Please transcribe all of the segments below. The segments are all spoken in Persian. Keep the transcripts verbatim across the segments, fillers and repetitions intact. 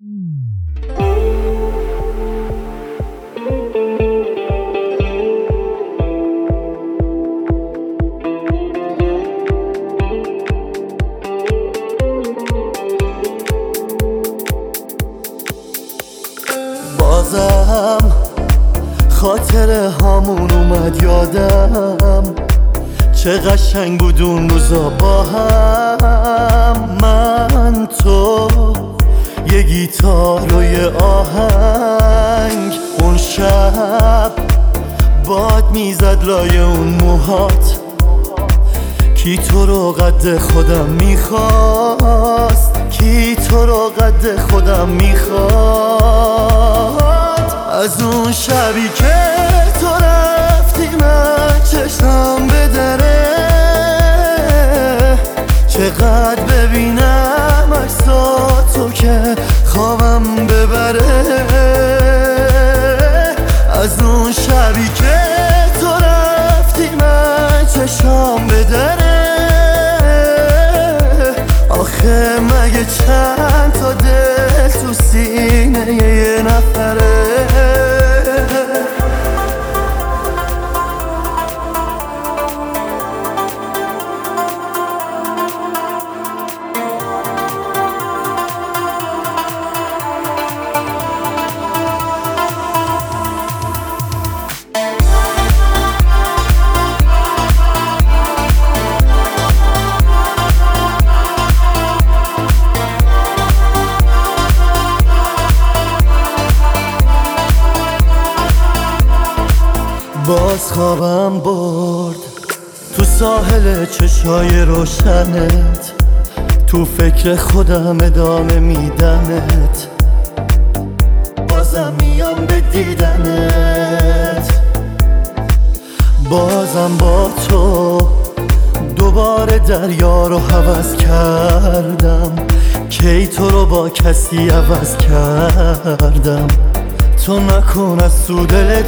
بازم خاطره هامون اومد یادم، چه قشنگ بود اون روزا با هم. من تو یه گیتار و یه آهنگ، اون شب باد میزد لای اون موهات، کی تو رو قد خودم میخواست، کی تو رو قد خودم میخواست. از اون شبی که تو رفتی من چشمم به دره، چقدر ببینم عکساتو که خوابم ببره. از اون شبی که تو رفتی من چشمم به دره، آخه مگه چند تا دل تو سینه یه نفره. باز خوابم برد تو ساحل چشای روشنت، تو فکر خودم ادامه میدمت، بازم میام به دیدنت. بازم با تو دوباره دریا رو هوس کردم، کی تو رو با کسی عوض کردم. تو نکن از تو دلت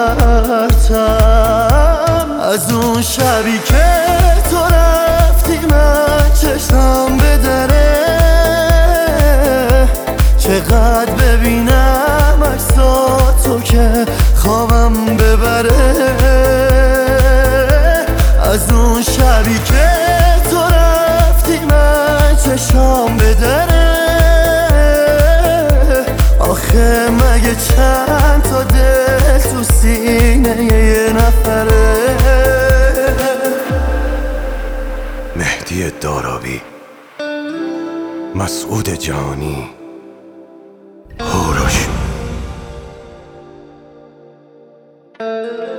پرتم، از اون شبی که تو رفتی من چشمم به دره، چقدر ببینم عکساتو که خوابم ببره. از اون شبی که تو رفتی من چشمم به دره، آخه مگه چند تا دل تو سینه یه نفره. مهدی دارابی، مسعود جانی، هوروش.